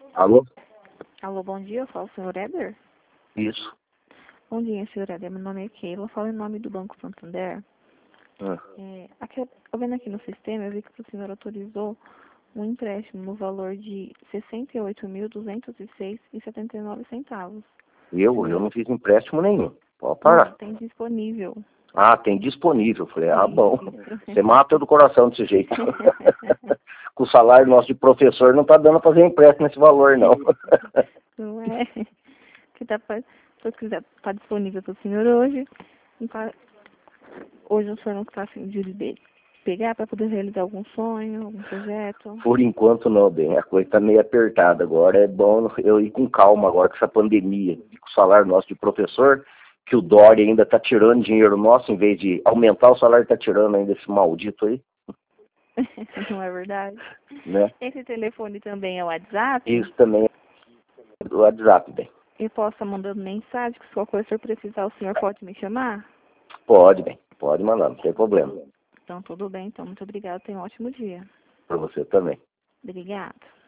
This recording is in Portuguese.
Alô? Alô, bom dia, eu falo o senhor Éder? Isso. Bom dia, senhor Éder, meu nome é Keila, eu falo em nome do Banco Santander. Ah, Eu vendo aqui no sistema, eu vi que o senhor autorizou um empréstimo no valor de R$ 68.206,79. eu não fiz empréstimo nenhum. Pode Não, parar. tem disponível. Ah, tem disponível. Falei, bom. Isso. Você mata do coração desse jeito. Com o salário nosso de professor não tá dando pra fazer empréstimo nesse valor, não. Não é? Que tá, se eu quiser, tá disponível para o senhor hoje. Hoje o senhor não está afim de pegar para poder realizar algum sonho, algum projeto? Por enquanto não, bem. A coisa tá meio apertada agora. É bom eu ir com calma agora com essa pandemia. Com o salário nosso de professor, que o Dória ainda tá tirando dinheiro nosso, em vez de aumentar o salário, tá tirando ainda esse maldito aí, Não é verdade? né? Esse telefone também é o WhatsApp? Isso também é do WhatsApp, bem. Eu posso estar mandando mensagem, que se qualquer coisa o senhor precisar, o senhor pode me chamar? Pode, bem. Pode mandar, não tem problema. Então, tudo bem. Então, muito obrigada. Tenha um ótimo dia. Para você também. Obrigada.